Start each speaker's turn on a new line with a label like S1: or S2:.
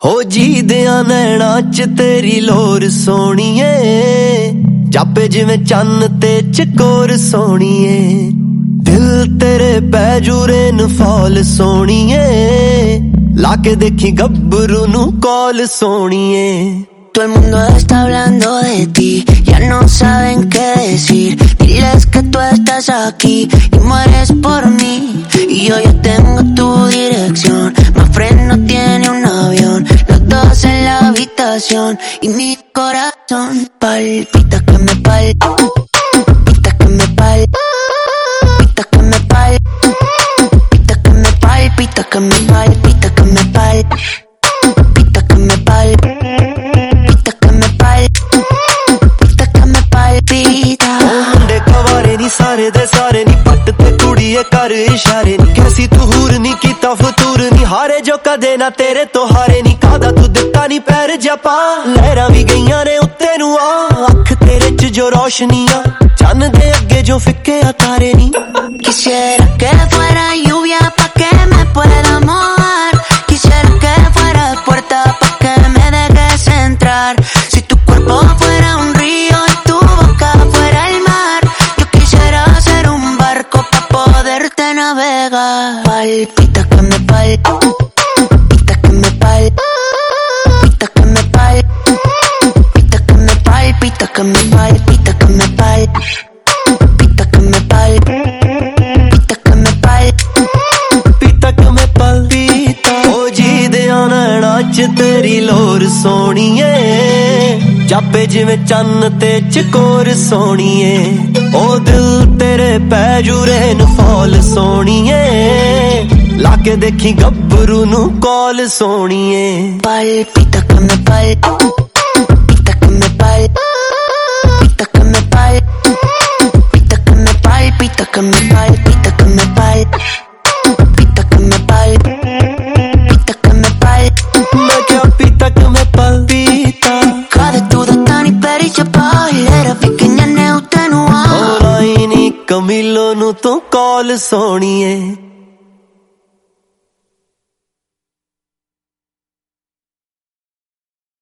S1: हो जी दियां नैणां च तेरी लोर सोणीए, जापे जिवें चन्न ते चकोर सोणीए। दिल तेरे पैजूरे न फॉल सोणीए, लाके देखी गब्बरू नू कॉल सोणीए।
S2: Todo el mundo está hablando de ti, ya no saben qué decir. Diles que tú estás aquí y mueres por mí. Y yo ya tengo tu dirección, Mafre no tiene un avión. Los dos en la habitación y mi corazón palpita que me palpita que me palpita que me palpita que me palpita que me palpita que me palpita que me palpita.
S1: मुंडे कवारे नी सारे दे सारे नी पट ते कुड़िए कर इशारे नी, कैसी तू हूर नी कीता फतूर नी, हारे जो कदे ना तेरे तो हारे नी, कादा तू दिता नी पैर जपा। लहरां भी गईयां ने उत्ते नू आ, अख तेरे च जो रोशनियां, चन्न दे अगे जो फिक्के आ तारे नी।
S2: Quisiera que fuera lluvia pa' que me pueda mojar, quisiera que fuera puerta pa' que me dejes entrar. Si tu cuerpo fuera un río y tu boca fuera el mar, yo quisiera ser un barco pa' poderte navegar. Palpita que me palpita que me palpita que me palpita que me palpita que me palpita que me palpita que me palpita
S1: तेरी लोर सोणीए, जापे जिवें चन्न ते चकोर सोणीए। ओ दिल तेरे पैजूरे न फॉल सोणीए, लाके देखी गब्बरू नू कॉल सोणीए।
S2: Palpita que me palpita que me palpita que me palpita que me palpita que me palpita que me palpita que me palpita.
S1: Camilo nu tu call सोणीए।